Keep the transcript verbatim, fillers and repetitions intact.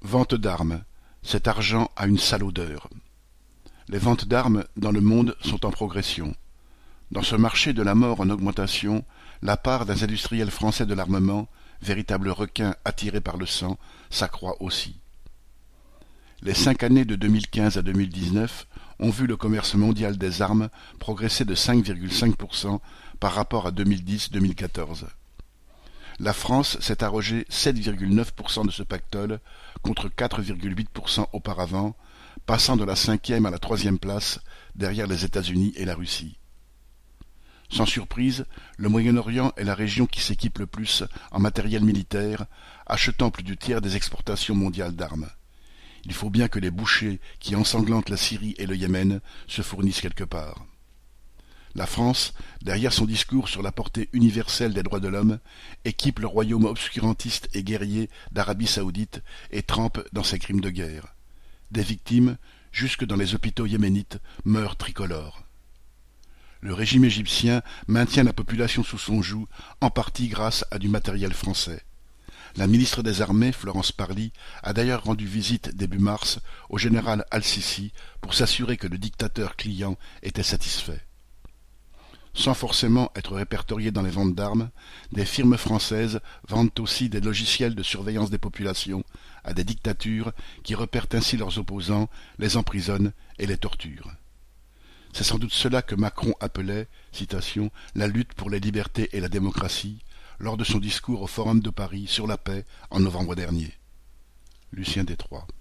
Vente d'armes. Cet argent a une sale odeur. Les ventes d'armes dans le monde sont en progression. Dans ce marché de la mort en augmentation, la part des industriels français de l'armement, véritables requins attirés par le sang, s'accroît aussi. Les cinq années de deux mille quinze à deux mille dix-neuf ont vu le commerce mondial des armes progresser de cinq virgule cinq pour cent par rapport à deux mille dix à deux mille quatorze. La France s'est arrogé sept virgule neuf pour cent de ce pactole contre quatre virgule huit pour cent auparavant, passant de la cinquième à la troisième place derrière les États-Unis et la Russie. Sans surprise, le Moyen-Orient est la région qui s'équipe le plus en matériel militaire, achetant plus du tiers des exportations mondiales d'armes. Il faut bien que les bouchers qui ensanglantent la Syrie et le Yémen se fournissent quelque part. La France, derrière son discours sur la portée universelle des droits de l'homme, équipe le royaume obscurantiste et guerrier d'Arabie saoudite et trempe dans ses crimes de guerre. Des victimes, jusque dans les hôpitaux yéménites, meurent tricolores. Le régime égyptien maintient la population sous son joug, en partie grâce à du matériel français. La ministre des Armées, Florence Parly, a d'ailleurs rendu visite début mars au général Al-Sisi pour s'assurer que le dictateur client était satisfait. Sans forcément être répertoriées dans les ventes d'armes, des firmes françaises vendent aussi des logiciels de surveillance des populations à des dictatures qui repèrent ainsi leurs opposants, les emprisonnent et les torturent. C'est sans doute cela que Macron appelait, citation, « la lutte pour les libertés et la démocratie » lors de son discours au Forum de Paris sur la paix en novembre dernier. Lucien Détroit.